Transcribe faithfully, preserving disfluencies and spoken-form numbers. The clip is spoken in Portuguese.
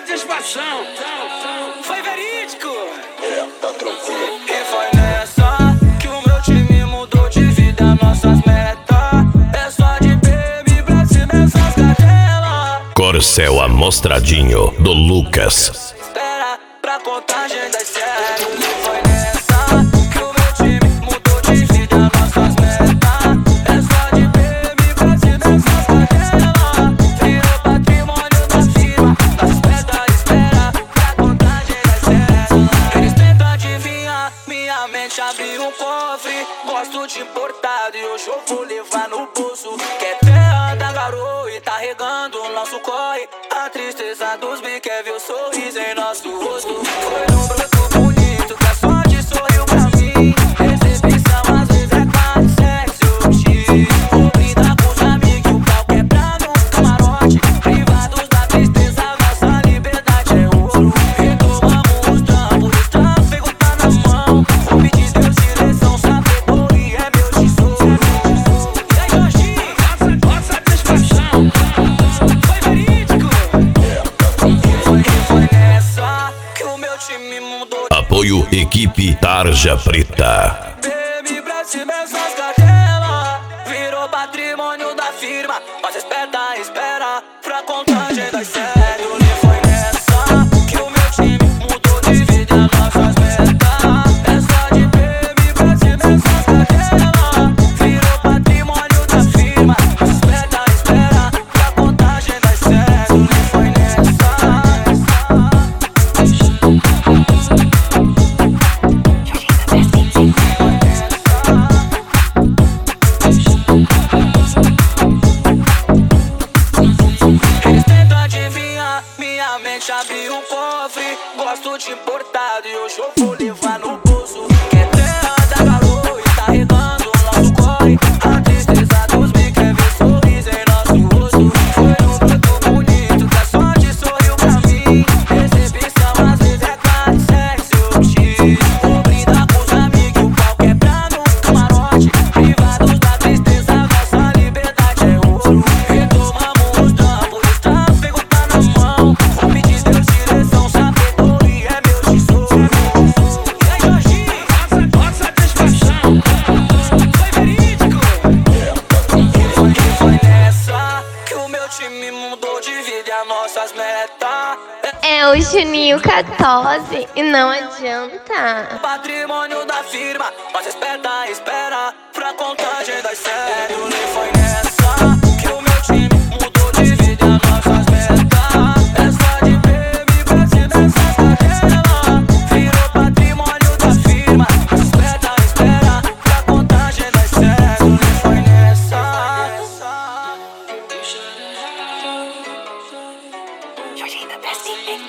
satisfação. Foi verídico. É, tá tranquilo. E foi nessa que o meu time mudou de vida, nossas metas. É só de baby pra cima essas cadelas. Corcel Amostradinho do Lucas. Espera pra contagem das séries. E foi nessa que o meu time mudou de vida, nossas metas. É só de baby pra cima essas cadelas. Virou patrimônio da firma. Nós espera, espera pra contagem das séries. Eles tentam adivinhar, minha mente abriu um cofre. Gosto de importado e hoje eu vou levar no bolso. Quer terra da garoa e tá regando o nosso corre. A tristeza dos bi quer ver o sorriso em nosso rosto. Foi um broto bonito que a sorte sorriu pra mim. Recepção às vezes é quase sexo X. Vou brindar com os amigos, o pau quebrado no camarote. Privados da tristeza, nossa liberdade é ouro. Retomamos os trampos, os tráfego tá na mão. Vou pedir Deus direção, sabedoria é meu tesouro. E aí, Jorginho, nossa satisfação. Foi verídico. E foi nessa que o meu time mudou. Apoio Equipe Tarja Preta. Baby pra cima essas cadelas. Virou patrimônio da firma. Mas espera, espera pra contagem das séries. E foi nessa que o meu time mudou de vida, nossas metas. É só de baby pra cima essas cadelas. Virou patrimônio da firma. Mas espera, espera pra contagem das séries. E foi nessa. Eles tentam adivinhar, minha mente abriu um cofre. Gosto de importado e hoje eu vou levar no bolso. Quer terra da garoa e tá regando o nosso corre. A tristeza dos bi quer ver sorriso em nosso rosto. Foi um broto bonito que a sorte sorriu pra mim. Recepção às vezes é quase sexo X. Vou brindar com os amigos, o pau quebrado no camarote. Privados da tristeza, nossa liberdade é ouro. Retomamos os trampos, os tráfego tá na mão. Vou pedir Deus direção, sabedoria é meu tesouro. E aí, Jorginho, nossa satisfação. Foi verídico. E foi, e foi nessa que o meu time mudou de vida e as nossas metas. É o Juninho quatorze e não adianta. Patrimônio da firma, mas espera, espera pra contagem das séries. E foi nessa que o meu time mudou de vida, nossas metas. É só de baby pra cima essas cadelas. Virou patrimônio da firma, mas espera, espera pra contagem das séries. E foi nessa. Jorginho da Best